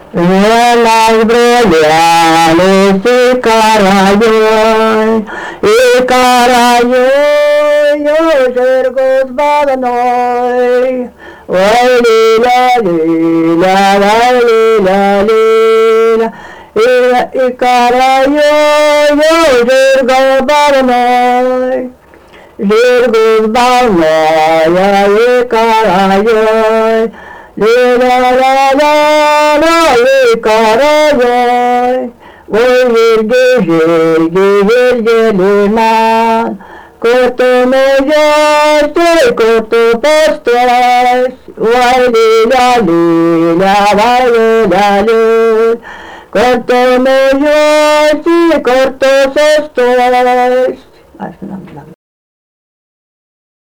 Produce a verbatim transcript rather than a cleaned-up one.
Las breviales y carayoy, y carayoy, yo sergos badanoy, oy lila lila, la lila lila, y, y carayoy, yo sergos badanoy, sergos badanoy, y carayoy, lila la la la li karayoy, oy yerge yerge yerge liman, kortomo yoy korto postos, oy lila lila vay lila lila, kortomo yoy korto sostos.